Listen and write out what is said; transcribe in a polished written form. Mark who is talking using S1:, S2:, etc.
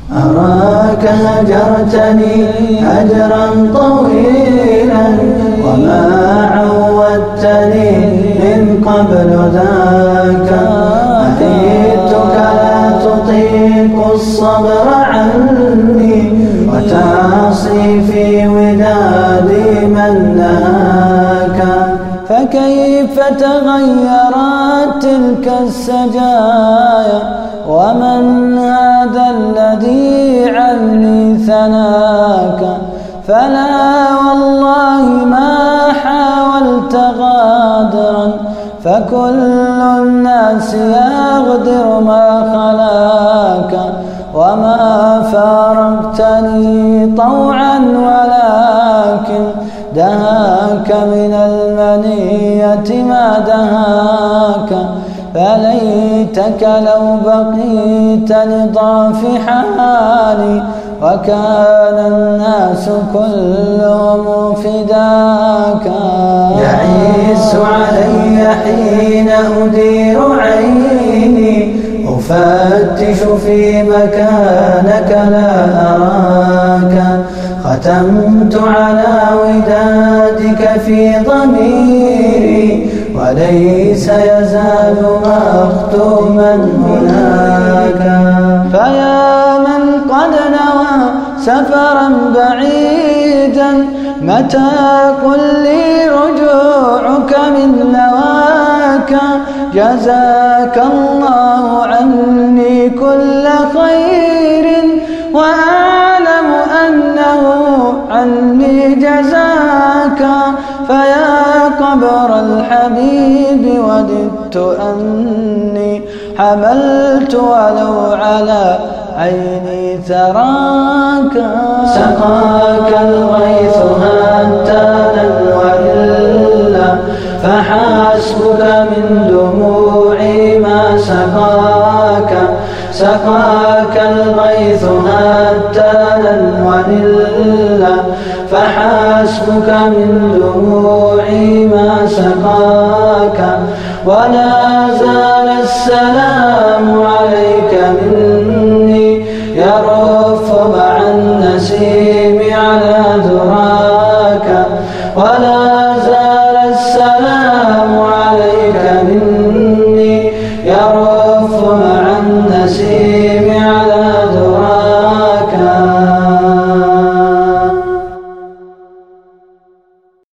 S1: أراك هجرتني هجرا طويلا وما عودتني من قبل ذاك. أتيتك لا تطيق الصبر عني وتعصي في ودادي من نهاك. فكيف تغيرت تلك السجايا ومن هذا الذي عني ثناك. فلا والله ما حاولت غادرا فكل الناس يغدر ما خلاك. وما فارقتني طوعا ولكن دهاك من المنية ما دهاك. فليتك لو بقيت لضعف حالي وكان الناس كلهم فداك. يعيس علي حين أدير عيني أفتش في مكانك لا أراك. ختمت على ودادك في ضميري وليس يزال مختوما هناك. فيا من قد نوى سفرا بعيدا متى قل لي رجوعك من نواك. جزاك الله عني كل خير وأعلم أنه عني جزاك. فيا قبر الحبيب وددت أني حملت ولو على عيني ثراك. سقاك الغيث هتانا وإلا فحسبك من دموعي ما سقاك. سقاك الغيث هتانا وإلا فحسبك من دموعي ما سقاك. ولا زال السلام عليك مني يرف مع النسيم على ذراك. ولا زال السلام